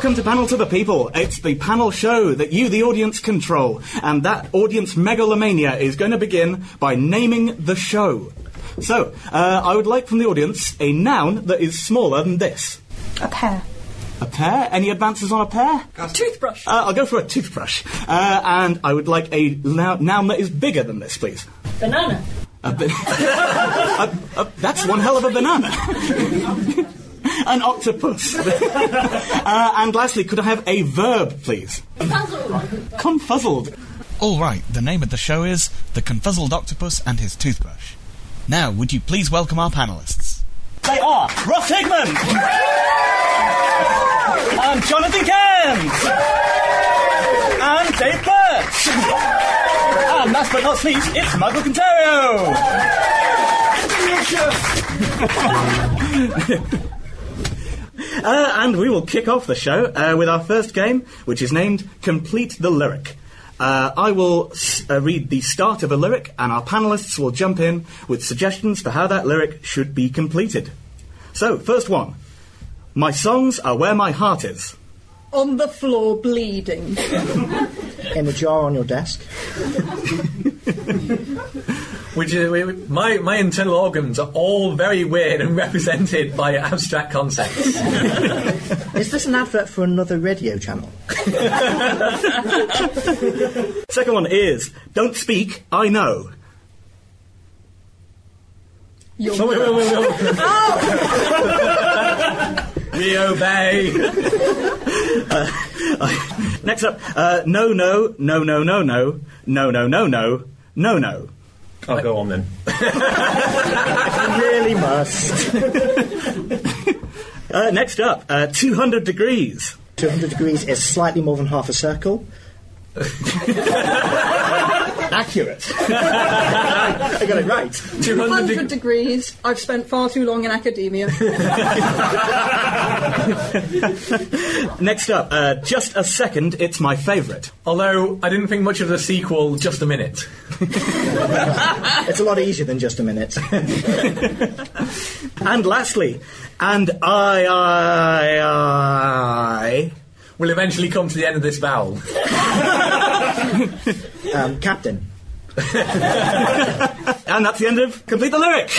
Welcome to Panel to the People. It's the panel show that you, the audience, control. And that audience megalomania is going to begin by naming the show. So, I would like from the audience a noun that is smaller than this. A pear. A pear? Any advances on a pear? A toothbrush. I'll go for a toothbrush. And I would like a noun that is bigger than this, please. Banana. That's one hell of a banana. An octopus. And lastly, could I have a verb, please? Confuzzled. All right, the name of the show is The Confuzzled Octopus and His Toothbrush. Now, would you please welcome our panellists? They are Ross Hickman and Jonathan Cairns and Dave Birch. And last but not least, it's Michael Contario. And we will kick off the show with our first game, which is named Complete the Lyric. I will read the start of a lyric, and our panellists will jump in with suggestions for how that lyric should be completed. So, first one. My songs are where my heart is. On the floor bleeding. In a jar on your desk. Which is, my internal organs are all very weird and represented by abstract concepts. Is this an advert for another radio channel? Second one is, don't speak, I know. Wait. We obey. Next up, no. I'll go on then. Really must. Next up, 200 degrees. 200 degrees is slightly more than half a circle. Accurate. I got it right. 200 degrees. I've spent far too long in academia. Next up, just a second, it's my favourite. Although I didn't think much of the sequel, Just a Minute. It's a lot easier than just a minute. And lastly, and I We'll eventually come to the end of this vowel. Captain. And that's the end of Complete the Lyric.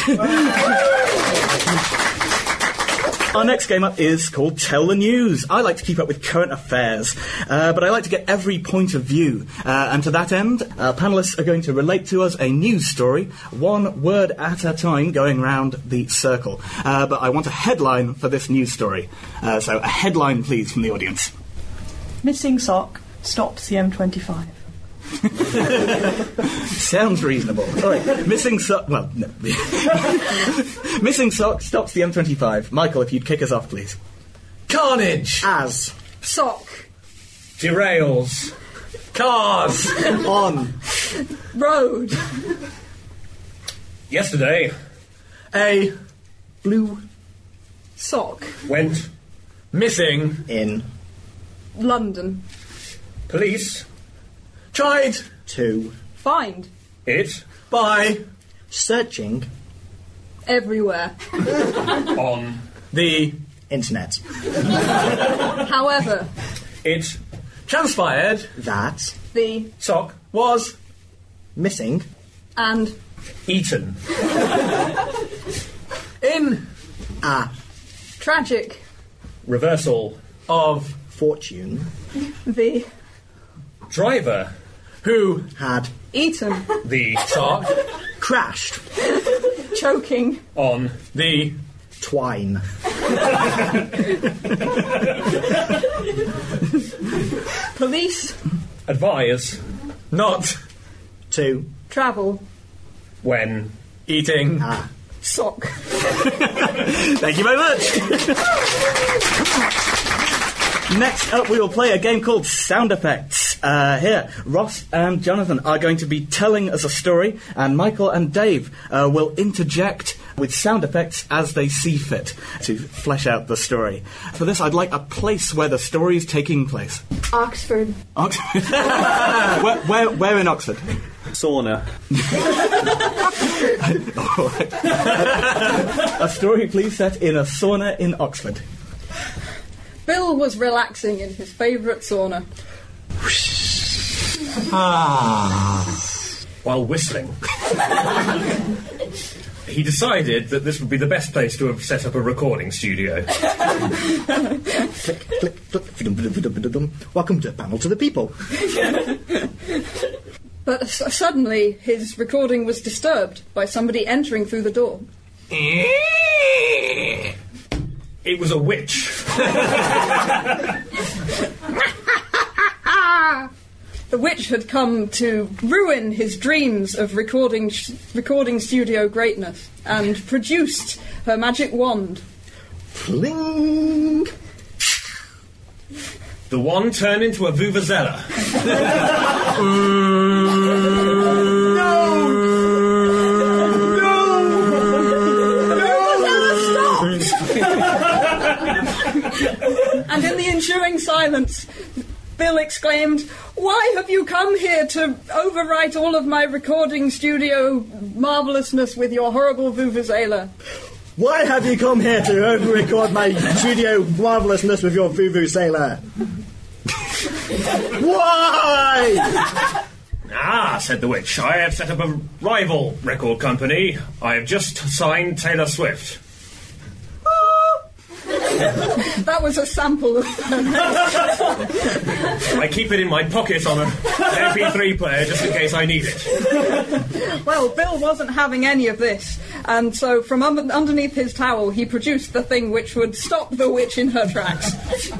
Our next game up is called Tell the News. I like to keep up with current affairs, but I like to get every point of view. And to that end, our panellists are going to relate to us a news story, one word at a time, going round the circle. But I want a headline for this news story. So a headline, please, from the audience. Missing sock stops the M25. Sounds reasonable. All right, missing sock... Well, no. Missing sock stops the M25. Michael, if you'd kick us off, please. Carnage. As. Sock. Derails. Cars. On. Road. Yesterday, a Blue. Sock. went missing. In. London. Police tried To. Find. it by Searching. Everywhere. on the Internet. However, it transpired That. the sock was Missing. and eaten. In A. tragic, reversal of Fortune. the driver who Had. eaten, the sock Crashed. choking, on the Twine. police, advise not To. travel, when eating. A. sock. Thank you very much. Next up, we will play a game called Sound Effects. Here, Ross and Jonathan are going to be telling us a story, and Michael and Dave will interject with sound effects as they see fit to flesh out the story. For this, I'd like a place where the story is taking place. Oxford. Oxford? where in Oxford? Sauna. A story, please, set in a sauna in Oxford. Bill was relaxing in his favourite sauna. While whistling, he decided that this would be the best place to have set up a recording studio. Click, click, click. Welcome to Panel to the People. But suddenly, his recording was disturbed by somebody entering through the door. It was a witch. The witch had come to ruin his dreams of recording studio greatness and produced her magic wand. Pling! The wand turned into a vuvuzela. And in the ensuing silence, Bill exclaimed, "Why have you come here to overwrite all of my recording studio marvellousness with your horrible vuvuzela?" Why have you come here to over-record my studio marvellousness with your vuvuzela? Why? Ah, said the witch, I have set up a rival record company. I have just signed Taylor Swift. That was a sample of... I keep it in my pocket on an MP3 player just in case I need it. Well, Bill wasn't having any of this, and so from underneath his towel he produced the thing which would stop the witch in her tracks.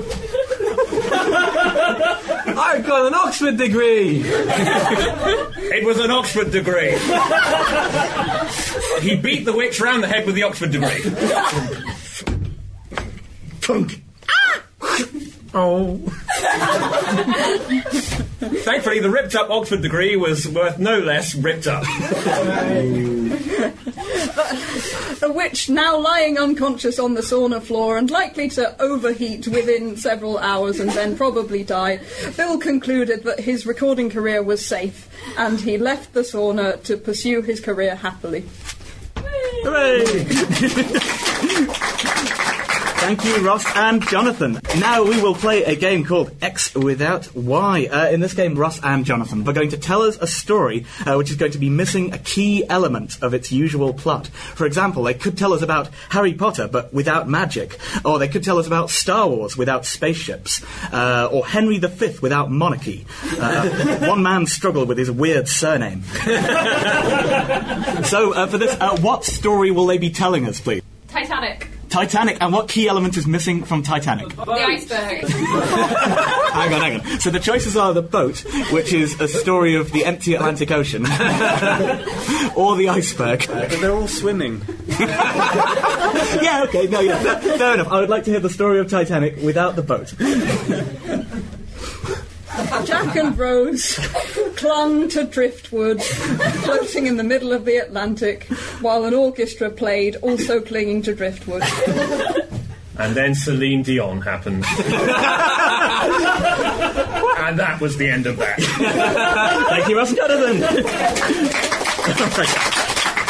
I've got an Oxford degree! It was an Oxford degree. He beat the witch round the head with the Oxford degree. Punk. Oh. Thankfully, the ripped-up Oxford degree was worth no less ripped up. The witch, now lying unconscious on the sauna floor and likely to overheat within several hours and then probably die, Bill concluded that his recording career was safe, and he left the sauna to pursue his career happily. Hooray! Thank you, Ross and Jonathan. Now we will play a game called X Without Y. In this game, Ross and Jonathan are going to tell us a story which is going to be missing a key element of its usual plot. For example, they could tell us about Harry Potter but without magic, or they could tell us about Star Wars without spaceships, or Henry V without monarchy. One man's struggle with his weird surname. So, for this, what story will they be telling us, please? Titanic. Titanic, and what key element is missing from Titanic? The iceberg. Hang on. So the choices are the boat, which is a story of the empty Atlantic Ocean, or the iceberg. They're all swimming. Yeah, okay, no, yeah, fair enough. I would like to hear the story of Titanic without the boat. Jack and Rose clung to driftwood, floating in the middle of the Atlantic, while an orchestra played, also clinging to driftwood. And then Celine Dion happened. And that was the end of that. Thank you, Ross and Jonathan.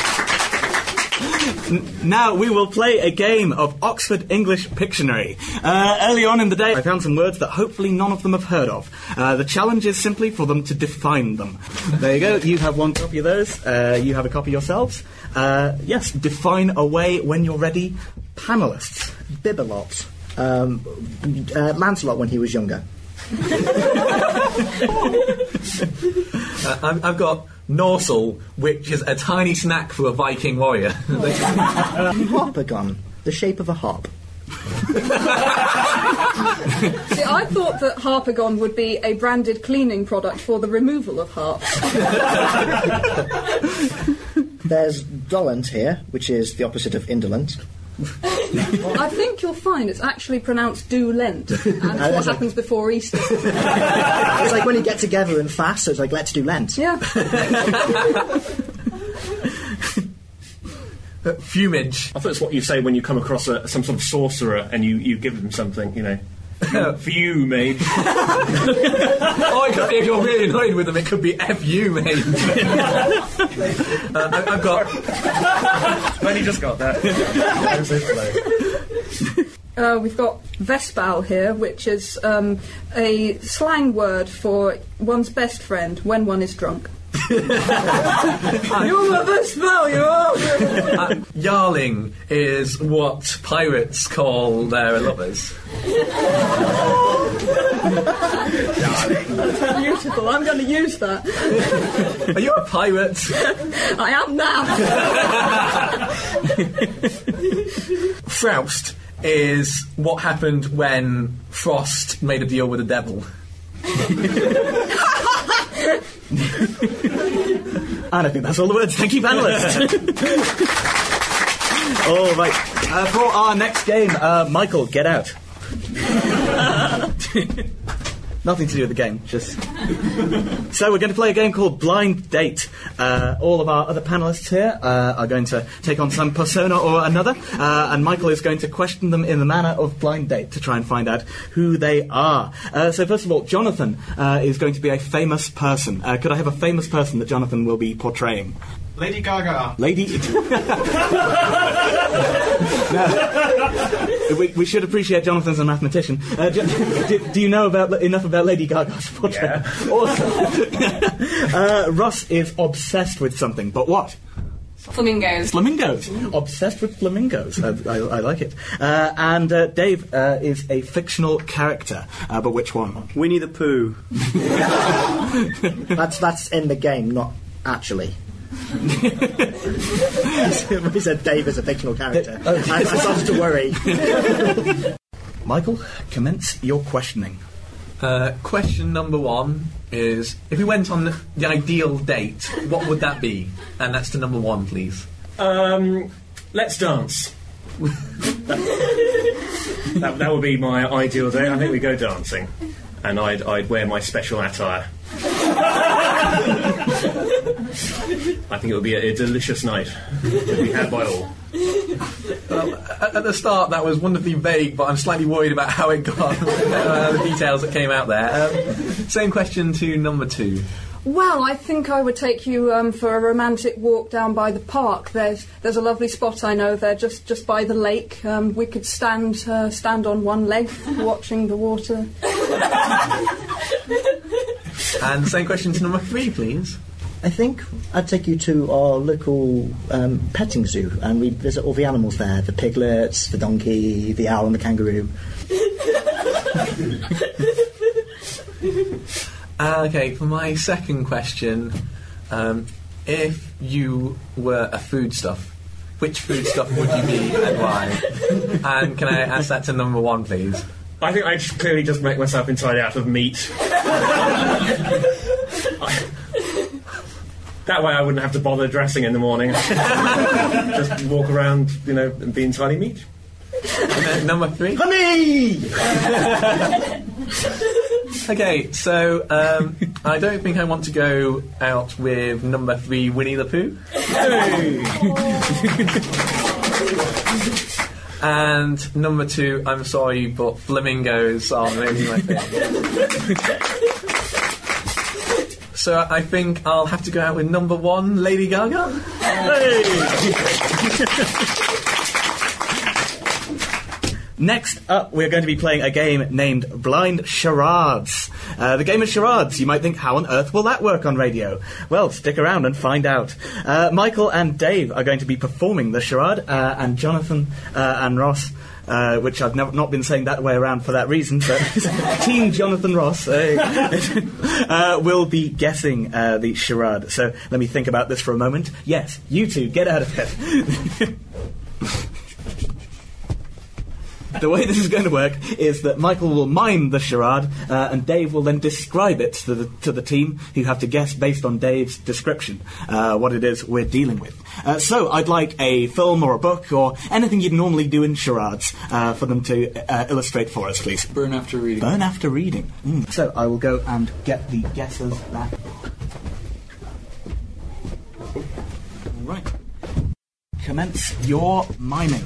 Now we will play a game of Oxford English Pictionary. Early on in the day, I found some words that hopefully none of them have heard of. The challenge is simply for them to define them. There you go. You have one copy of those. You have a copy yourselves. Yes, define away when you're ready. Panellists. Bibelot. Lancelot when he was younger. I've got Norsel, which is a tiny snack for a Viking warrior. Harpagon. The shape of a harp. See, I thought that Harpagon would be a branded cleaning product for the removal of harps. There's dolent here, which is the opposite of indolent. I think you'll find it's actually pronounced do Lent, and it's what happens before Easter. It's like when you get together and fast, so it's like, let's do Lent. Yeah. Fumage. I thought it's what you say when you come across some sort of sorcerer and you give them something, you know. Fumage. If you're really annoyed with them, it could be F-U, mate. I've got... I've only just got that. I'm so slow. We've got Vespal here, which is a slang word for one's best friend when one is drunk. You're my Vespal, you are! Yarling is what pirates call their lovers. That's beautiful, I'm going to use that. Are you a pirate? I am now! Froust is what happened when Frost made a deal with the devil. And I think that's all the words. Thank you, panellists. All right. For our next game, Michael, get out. Nothing to do with the game, just... So we're going to play a game called Blind Date. All of our other panellists here are going to take on some persona or another, and Michael is going to question them in the manner of Blind Date to try and find out who they are. So first of all, Jonathan is going to be a famous person. Could I have a famous person that Jonathan will be portraying? Lady Gaga. Lady... we should appreciate Jonathan's a mathematician. Do you know enough about Lady Gaga's portrait? Yeah. Awesome. Ross is obsessed with something, but what? Flamingos. Flamingos. Obsessed with flamingos. I like it. And Dave is a fictional character, but which one? Winnie the Pooh. That's in the game, not actually. He said Dave is a fictional character. I started to worry. Michael, commence your questioning. Question number 1 is, if we went on the ideal date, what would that be? And that's to number 1, please. Let's dance. that would be my ideal date. I think we go dancing. And I'd wear my special attire. I think it would be a delicious night to be had by all. Well, at the start that was wonderfully vague, but I'm slightly worried about how it got, the details that came out there. Same question to number 2. Well, I think I would take you for a romantic walk down by the park. There's a lovely spot I know there, just by the lake. We could stand on one leg, watching the water. And same question to number 3, please. I think I'd take you to our local petting zoo, and we'd visit all the animals there: the piglets, the donkey, the owl, and the kangaroo. Okay, for my second question, if you were a foodstuff, which foodstuff would you be and why? And can I ask that to number 1, please? I think I'd clearly just make myself entirely out of meat. That way I wouldn't have to bother dressing in the morning. Just walk around, and be entirely meat. And then number 3? Honey! Okay, so I don't think I want to go out with number 3, Winnie the Pooh. Hey! And number 2, I'm sorry, but flamingos are really my thing. So I think I'll have to go out with number 1, Lady Gaga. Hey! Next up, we're going to be playing a game named Blind Charades. The game is charades. You might think, how on earth will that work on radio? Well, stick around and find out. Michael and Dave are going to be performing the charade, and Jonathan and Ross, which I've not been saying that way around for that reason, but Team Jonathan Ross will be guessing the charade. So let me think about this for a moment. Yes, you two, get out of it. The way this is going to work is that Michael will mime the charade, and Dave will then describe it to the team, who have to guess based on Dave's description what it is we're dealing with. So I'd like a film or a book or anything you'd normally do in charades for them to illustrate for us, please. Burn after reading. Burn after reading. So I will go and get the guesses back. Right. Commence your miming.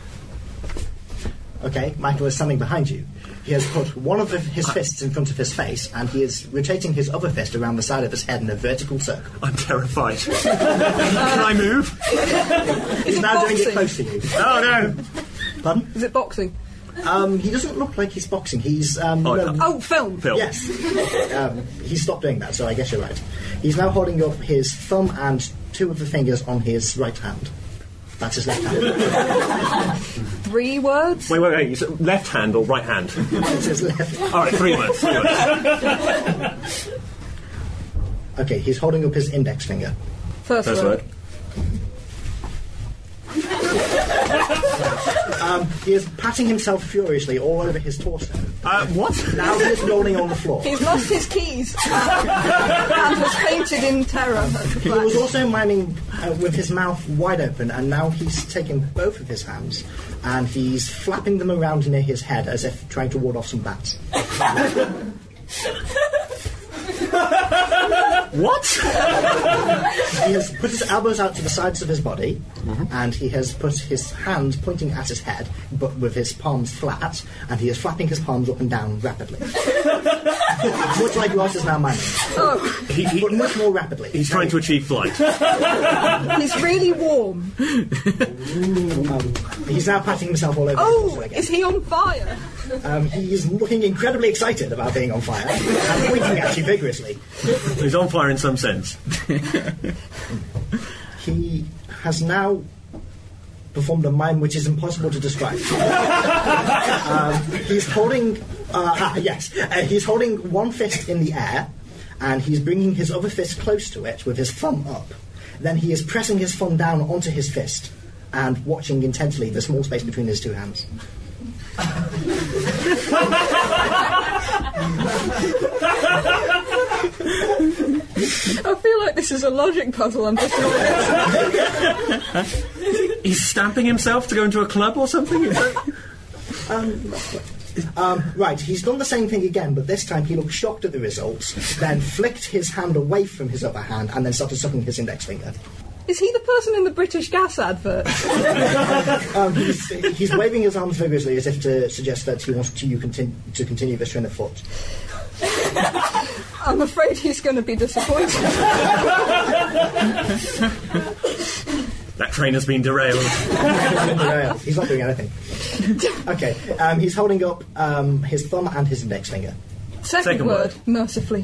Okay, Michael is standing behind you. He has put one of his fists in front of his face, and he is rotating his other fist around the side of his head in a vertical circle. I'm terrified. Can I move? He's now doing it close to you. Oh, no. Pardon? Is it boxing? He doesn't look like he's boxing. He's film. Yes. He's stopped doing that, so I guess you're right. He's now holding up his thumb and 2 of the fingers on his right hand. That's his left hand. 3 words? Wait. You said left hand or right hand? It's his left. All right, 3 words. Okay, he's holding up his index finger. First word. He is patting himself furiously all over his torso. What? Now he's rolling on the floor. He's lost his keys and has fainted in terror. He was also miming with his mouth wide open, and now he's taken both of his hands and he's flapping them around near his head as if trying to ward off some bats. What? He has put his elbows out to the sides of his body, and he has put his hand pointing at his head, but with his palms flat, and he is flapping his palms up and down rapidly. Much like Ross is now miming. But much more rapidly. He's trying to achieve flight. He's really warm. He's now patting himself all over his torso again. Is he on fire? He is looking incredibly excited about being on fire, and pointing at you vigorously. He's on fire in some sense. He has now performed a mime which is impossible to describe. He's holding... he's holding one fist in the air, and he's bringing his other fist close to it with his thumb up. Then he is pressing his thumb down onto his fist and watching intently the small space between his 2 hands. I feel like this is a logic puzzle. I'm just not. He's stamping himself to go into a club or something? Right, he's done the same thing again, but this time he looked shocked at the results, then flicked his hand away from his other hand, and then started sucking his index finger. Is he the person in the British Gas advert? He's waving his arms vigorously as if to suggest that he wants to continue this train of thought. I'm afraid he's going to be disappointed. That train has been derailed. He's not doing anything. Okay, he's holding up his thumb and his index finger. Second word, mercifully.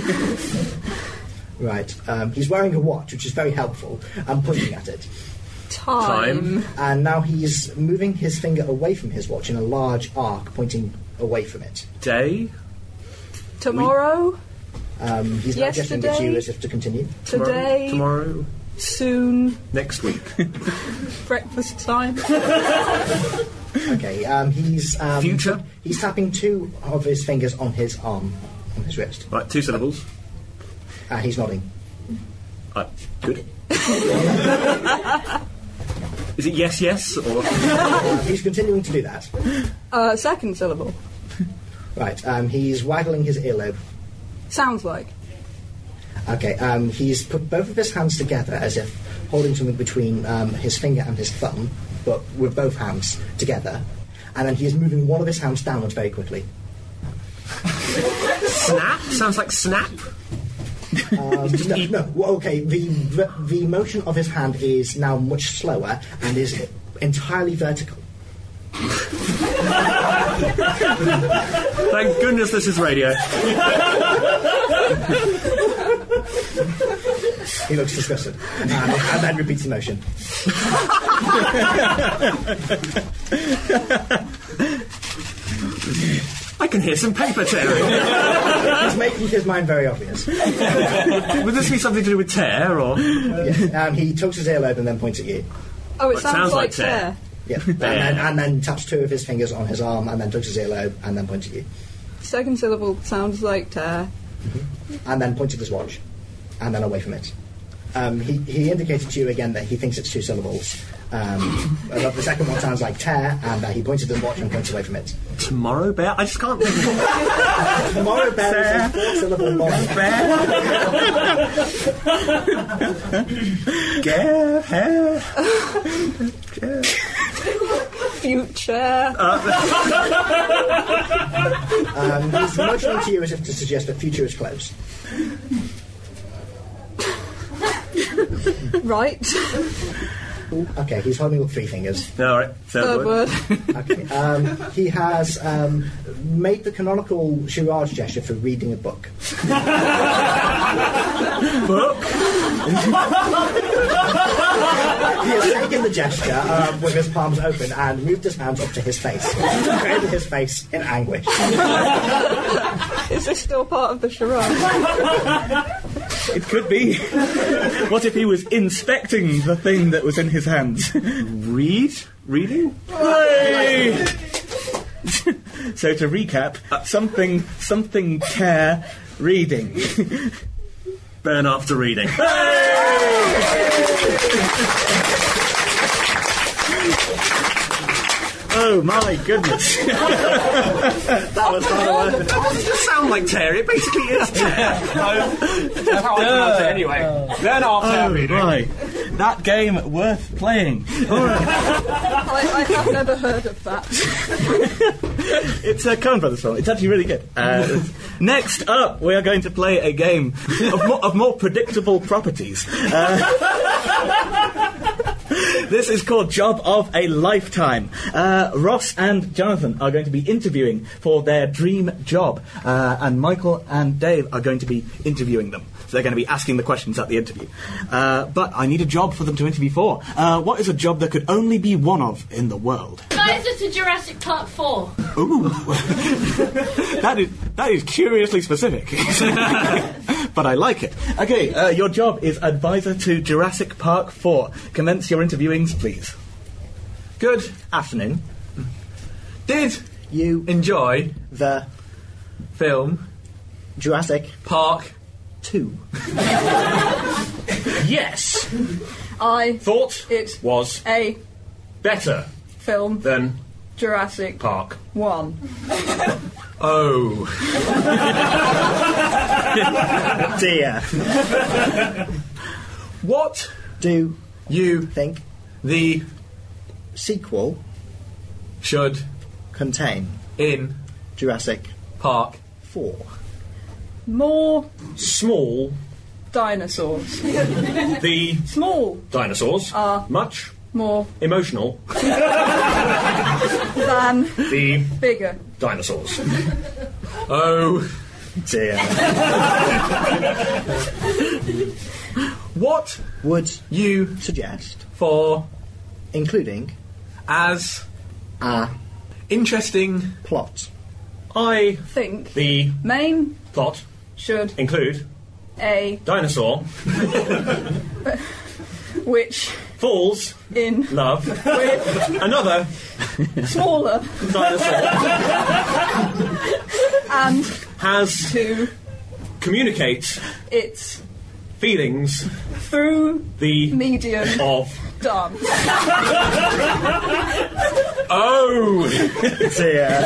Right, he's wearing a watch, which is very helpful, and pointing at it. Time. And now he's moving his finger away from his watch in a large arc, pointing away from it. Day? Tomorrow? He's now gesturing at you as if to continue. Today? Tomorrow? Soon? Next week? Breakfast time? Okay, he's... Future? He's tapping 2 of his fingers on his arm, on his wrist. Right, 2 syllables. He's nodding. Good. Is it yes, or...? He's continuing to do that. Second syllable. Right, he's waggling his earlobe. Sounds like. Okay, he's put both of his hands together as if holding something between his finger and his thumb, but with both hands together, and then he is moving one of his hands downwards very quickly. Snap? Sounds like snap. No, well, okay, the motion of his hand is now much slower and is entirely vertical. Thank goodness this is radio. He looks disgusted and then repeats the motion. I can hear some paper tearing. He's making his mind very obvious. Would this be something to do with tear, or...? Yes, he tugs his earlobe and then points at you. Oh, it sounds like tear. Yeah, and then taps 2 of his fingers on his arm and then tugs his earlobe and then points at you. Second syllable sounds like tear. And then points at his watch and then away from it. He indicated to you again that he thinks it's 2 syllables. But the second one sounds like tear, and he points at his watch and points away from it. Tomorrow bear? I just can't think of it. Tomorrow bear is a 4-syllable model. Bear? Hair? Future. He's motioning to you as if to suggest that future is close. Right. Okay, he's holding up 3 fingers. All right, third word. Okay. He has made the canonical Shiraj gesture for reading a book. Book? He has taken the gesture with his palms open and moved his hands up to his face, created his face in anguish. Is this still part of the charade? It could be. What if he was inspecting the thing that was in his hands? Reading? Hooray! So to recap, something care reading. Burn after reading. Oh my goodness. That was hard work. That doesn't just sound like tear, it basically is tear. That's how I pronounce it anyway. Burn after reading. Right. That game worth playing. I have never heard of that. It's a Coen Brothers film. It's actually really good. Next up, we are going to play a game of more predictable properties. This is called Job of a Lifetime. Ross and Jonathan are going to be interviewing for their dream job, and Michael and Dave are going to be interviewing them. So they're going to be asking the questions at the interview. But I need a job for them to interview for. What is a job there could only be one of in the world? Advisor to Jurassic Park 4. Ooh. That is curiously specific. But I like it. Okay, your job is advisor to Jurassic Park 4. Commence your interviewings, please. Good afternoon. Did You enjoy the film Jurassic Park 2. Yes. I Thought it was a better film than Jurassic Park. 1. Oh. Dear. What Do you think the sequel should contain in Jurassic Park 4? More Small. dinosaurs. The Small dinosaurs are much more emotional than the bigger dinosaurs. Oh. Dear. What Would you suggest for including as a interesting plot? I think the main plot should include a dinosaur which falls in love with another smaller dinosaur and has to communicate its feelings through the medium of dance. Oh. Dear.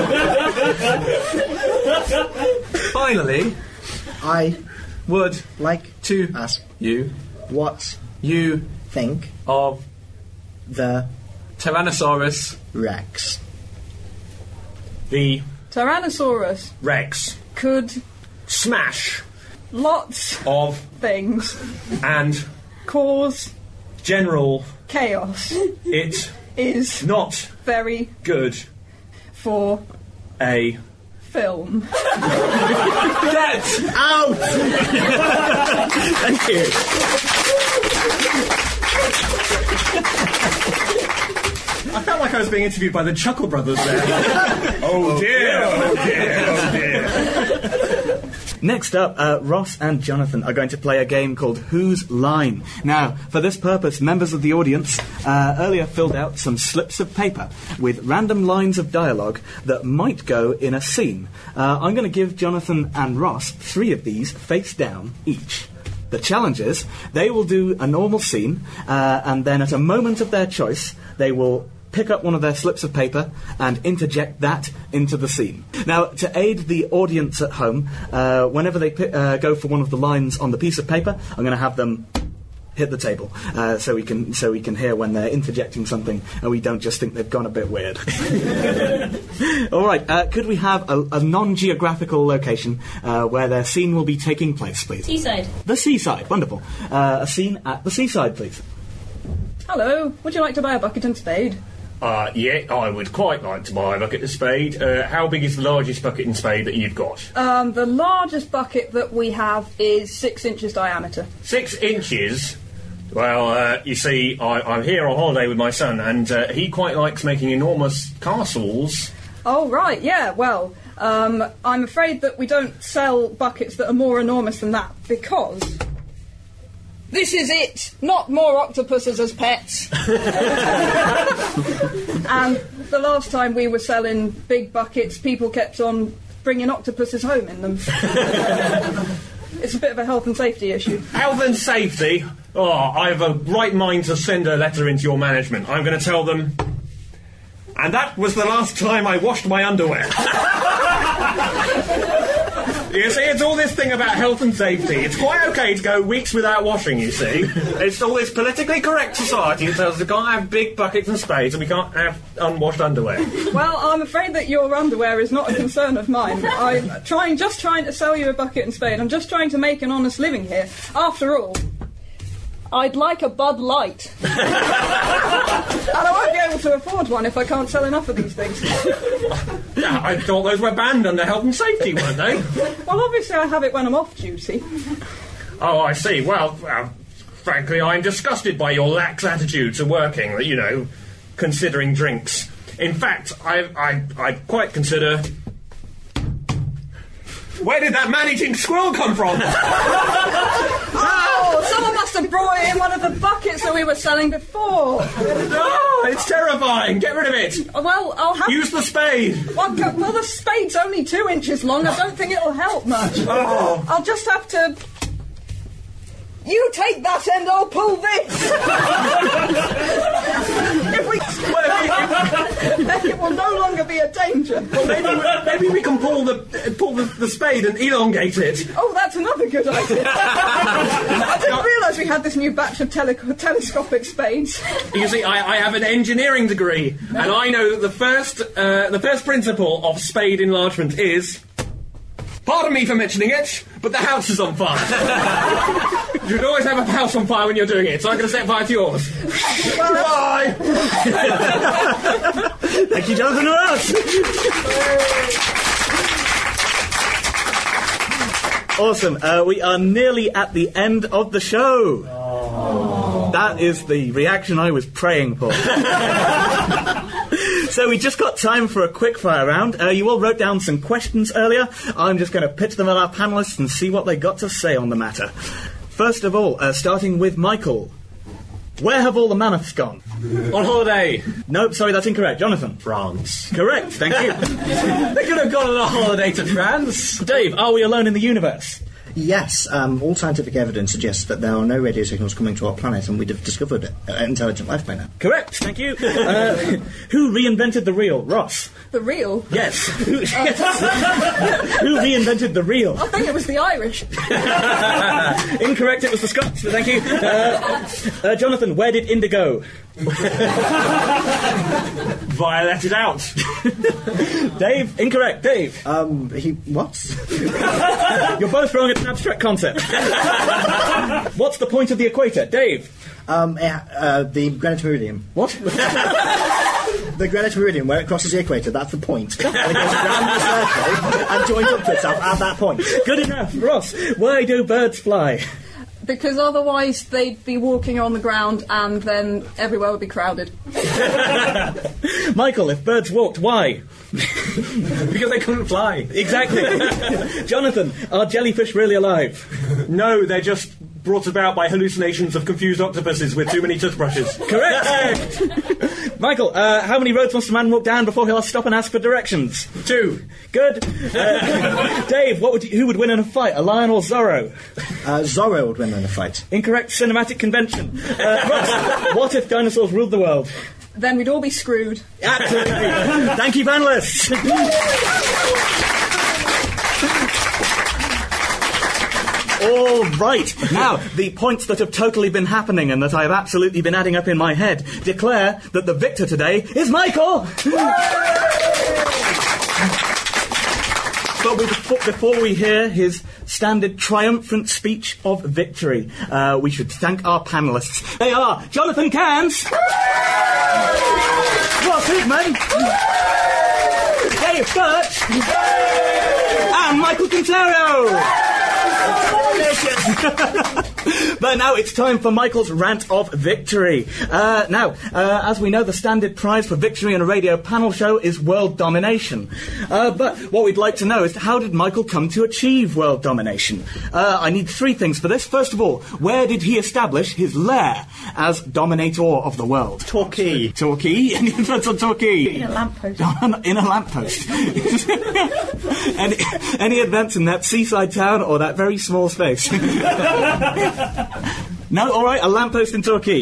Finally, I would like to ask you what you think of the Tyrannosaurus Rex. the Tyrannosaurus Rex could smash lots of things and cause general chaos. it Is not very good for a film. get Out! Thank you. I felt like I was being interviewed by the Chuckle Brothers there. oh dear, oh dear, oh dear. Next up, Ross and Jonathan are going to play a game called Whose Line? Now, for this purpose, members of the audience earlier filled out some slips of paper with random lines of dialogue that might go in a scene. I'm going to give Jonathan and Ross 3 of these face down each. The challenge is they will do a normal scene, and then at a moment of their choice, they will pick up one of their slips of paper and interject that into the scene. Now, to aid the audience at home, whenever they go for one of the lines on the piece of paper, I'm going to have them hit the table so we can hear when they're interjecting something and we don't just think they've gone a bit weird. All right, could we have a non-geographical location where their scene will be taking place, please? Seaside. The seaside, wonderful. A scene at the seaside, please. Hello, would you like to buy a bucket and spade? Yeah, I would quite like to buy a bucket and spade. How big is the largest bucket and spade that you've got? The largest bucket that we have is 6 inches diameter. 6 inches? Well, you see, I'm here on holiday with my son, and he quite likes making enormous castles. Oh, right, yeah, well, I'm afraid that we don't sell buckets that are more enormous than that, because this is it! Not more octopuses as pets! And the last time we were selling big buckets, people kept on bringing octopuses home in them. It's a bit of a health and safety issue. Health and safety? Oh, I have a right mind to send a letter into your management. I'm going to tell them... And that was the last time I washed my underwear. You see, it's all this thing about health and safety. It's quite okay to go weeks without washing, you see. It's all this politically correct society that tells us we can't have big buckets and spades and we can't have unwashed underwear. Well, I'm afraid that your underwear is not a concern of mine. I'm just trying to sell you a bucket and spade. I'm just trying to make an honest living here. After all, I'd like a Bud Light. And I won't be able to afford one if I can't sell enough of these things. I thought those were banned under health and safety, weren't they? Well, obviously I have it when I'm off duty. Oh, I see. Well, frankly, I'm disgusted by your lax attitude to working, considering drinks. In fact, I quite consider... Where did that managing squirrel come from? Oh, someone must have brought it in one of the buckets that we were selling before. Oh, it's terrifying. Get rid of it. Well, I'll have... Use the spade. Well, the spade's only 2 inches long. I don't think it'll help much. Oh. I'll just have to... You take that end, I'll pull this! It will no longer be a danger. Well, maybe we can pull the spade and elongate it. Oh, that's another good idea. I didn't realise we had this new batch of telescopic spades. You see, I have an engineering degree, and I know that the first principle of spade enlargement is... Pardon me for mentioning it, but the house is on fire. You should always have a house on fire when you're doing it, so I'm going to set fire to yours. Bye! Thank you, Jonathan Ross! Awesome. We are nearly at the end of the show. Oh. That is the reaction I was praying for. So we just got time for a quick fire round. You all wrote down some questions earlier. I'm just going to pitch them at our panellists and see what they got to say on the matter. First of all, starting with Michael. Where have all the mammoths gone? On holiday. Nope, sorry, that's incorrect. Jonathan? France. Correct, thank you. They could have gone on a holiday to France. Dave, are we alone in the universe? Yes, all scientific evidence suggests that there are no radio signals coming to our planet, and we'd have discovered intelligent life by now. Correct, thank you. Who reinvented the reel? Ross? The reel? Yes. Who reinvented the reel? I think it was the Irish. Incorrect, it was the Scots, thank you. Jonathan, where did India go? Violeted out. Dave, incorrect. Dave? What? You're both wrong, it's an abstract concept. What's the point of the equator? Dave? The Greenwich Meridian. What? The Greenwich Meridian, where it crosses the equator, that's the point. And it goes around the circle and joins up to itself at that point. Good enough. Ross, why do birds fly? Because otherwise they'd be walking on the ground and then everywhere would be crowded. Michael, if birds walked, why? Because they couldn't fly. Exactly. Jonathan, are jellyfish really alive? No, they're just brought about by hallucinations of confused octopuses with too many toothbrushes. Correct. Michael, how many roads must a man walk down before he'll stop and ask for directions? 2. Good. Dave, who would win in a fight, a lion or Zorro? Zorro would win in a fight. Incorrect cinematic convention. Ross, what if dinosaurs ruled the world? Then we'd all be screwed. Absolutely. Thank you, panellists. All right. Now, the points that have totally been happening and that I have absolutely been adding up in my head declare that the victor today is Michael. But before we hear his standard triumphant speech of victory, we should thank our panellists. They are Jonathan Cairns, Ross Higman, Dave Birch, and Michael Quintero. But now it's time for Michael's rant of victory. As we know, the standard prize for victory in a radio panel show is world domination. But what we'd like to know is, how did Michael come to achieve world domination? I need three things for this. First of all, where did he establish his lair as dominator of the world? Torquay. Torquay? Any influence on Torquay? In a lamppost. In a lamppost. Any events in that seaside town or that very small space? No? All right, a lamppost in Torquay.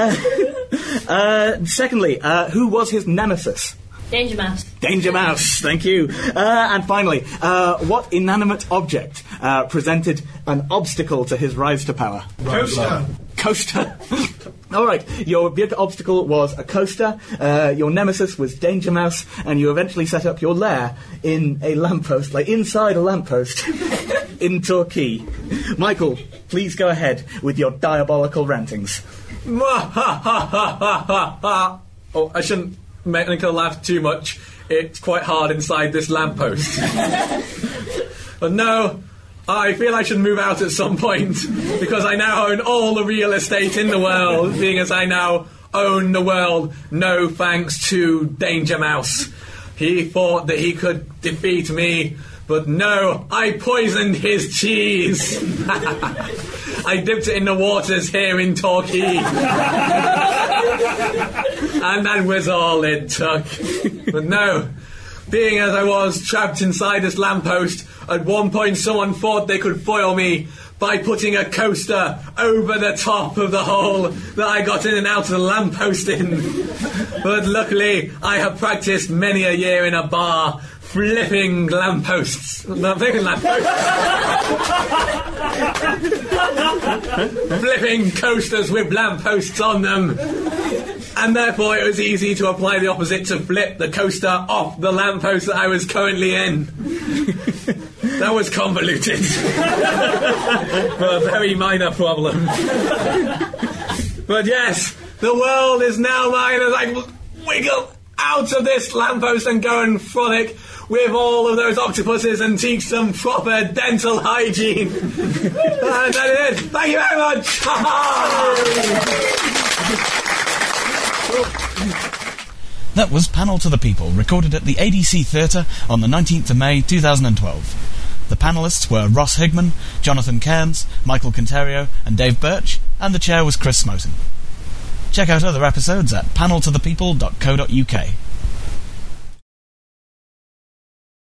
Secondly, who was his nemesis? Danger Mouse. Danger Mouse, thank you. And finally, what inanimate object presented an obstacle to his rise to power? Coaster. All right, your big obstacle was a coaster, your nemesis was Danger Mouse, and you eventually set up your lair in a lamppost, like inside a lamppost, in Torquay. Michael, please go ahead with your diabolical rantings. Oh, I shouldn't make Nicola laugh too much. It's quite hard inside this lamppost. But no, I feel I should move out at some point, because I now own all the real estate in the world, being as I now own the world, no thanks to Danger Mouse. He thought that he could defeat me, but no, I poisoned his cheese. I dipped it in the waters here in Torquay. And that was all it took. But no, being as I was trapped inside this lamppost, at one point someone thought they could foil me by putting a coaster over the top of the hole that I got in and out of the lamppost in. But luckily, I have practiced many a year in a bar, flipping lampposts. Not flipping lampposts. Flipping coasters with lampposts on them. And therefore it was easy to apply the opposite, to flip the coaster off the lamppost that I was currently in. That was convoluted. For a very minor problem. But yes, the world is now mine as I wiggle out of this lamppost and go and frolic with all of those octopuses and teach them proper dental hygiene. And that is it. Thank you very much. That was Panel to the People, recorded at the ADC Theatre on the 19th of May 2012. The panellists were Ross Higman, Jonathan Cairns, Michael Quintero and Dave Birch, and the chair was Chris Smoten. Check out other episodes at paneltothepeople.co.uk.